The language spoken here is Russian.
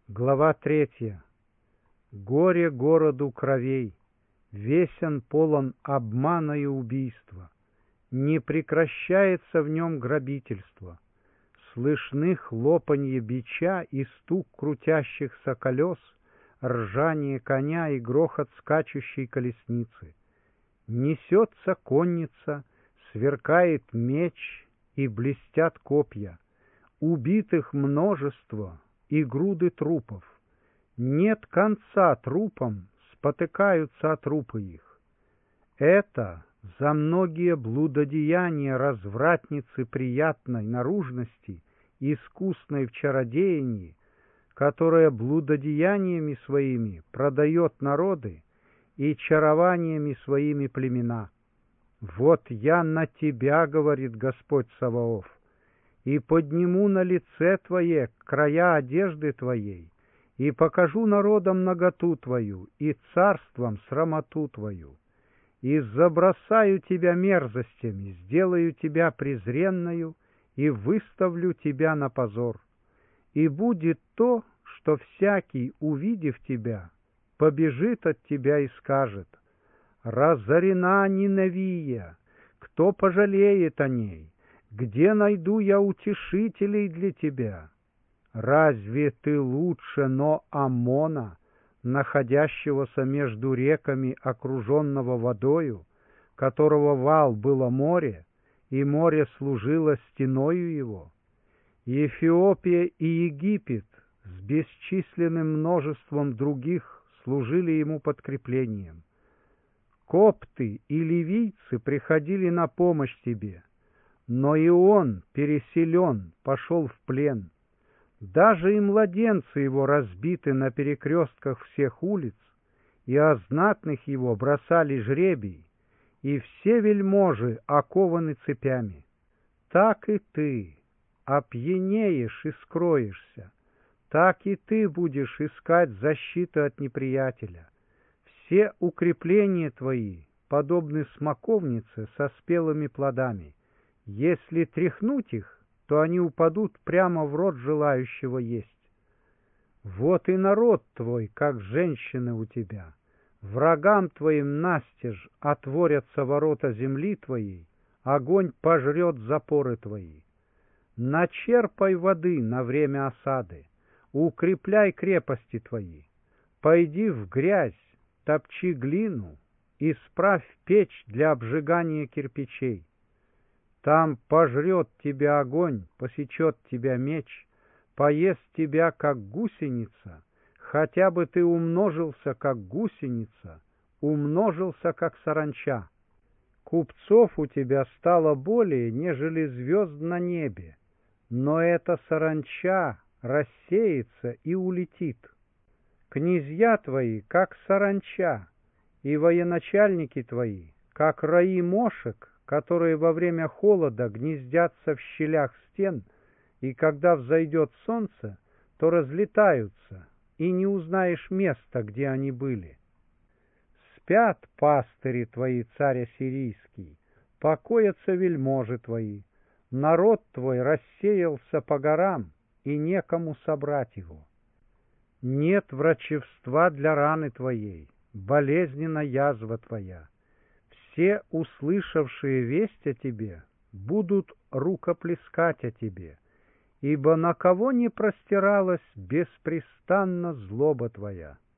Глава 3. Горе городу кровей, весь он полон обмана и убийства. Не прекращается в нем грабительство. Слышны хлопанье бича и стук крутящихся колес, ржание коня и грохот скачущей колесницы. Несется конница, сверкает меч и блестят копья. Убитых множество и груды трупов. Нет конца трупам, спотыкаются о трупы их. Это за многие блудодеяния развратницы приятной наружности, искусной в чародеянии, которая блудодеяниями своими продает народы и чарованиями своими племена. Вот я на тебя, говорит Господь Саваоф, и подниму на лице твое края одежды твоей, и покажу народам наготу твою, и царствам срамоту твою, и забросаю тебя мерзостями, сделаю тебя презренною, и выставлю тебя на позор. И будет то, что всякий, увидев тебя, побежит от тебя и скажет: разорена Ниневия, кто пожалеет о ней? Где найду я утешителей для тебя? Разве ты лучше Ноамона, находящегося между реками, окруженного водою, которого вал было море, и море служило стеною его? Эфиопия и Египет с бесчисленным множеством других служили ему подкреплением. Копты и ливийцы приходили на помощь тебе, но и он, переселен, пошел в плен. Даже и младенцы его разбиты на перекрестках всех улиц, и о знатных его бросали жребий, и все вельможи окованы цепями. Так и ты опьянеешь и скроешься, так и ты будешь искать защиты от неприятеля. Все укрепления твои подобны смоковнице со спелыми плодами. Если тряхнуть их, то они упадут прямо в рот желающего есть. Вот и народ твой, как женщины у тебя. Врагам твоим настежь отворятся ворота земли твоей, огонь пожрет запоры твои. Начерпай воды на время осады, укрепляй крепости твои. Пойди в грязь, топчи глину, исправь печь для обжигания кирпичей. Там пожрет тебя огонь, посечет тебя меч, поест тебя, как гусеница, хотя бы ты умножился, как гусеница, умножился, как саранча. Купцов у тебя стало более, нежели звезд на небе, но эта саранча рассеется и улетит. Князья твои, как саранча, и военачальники твои, как раи мошек, которые во время холода гнездятся в щелях стен, и когда взойдет солнце, то разлетаются, и не узнаешь места, где они были. Спят пастыри твои, царь ассирийский, покоятся вельможи твои, народ твой рассеялся по горам, и некому собрать его. Нет врачевства для раны твоей, болезненна язва твоя. Все, услышавшие весть о тебе, будут рукоплескать о тебе, ибо на кого не простиралась беспрестанно злоба твоя.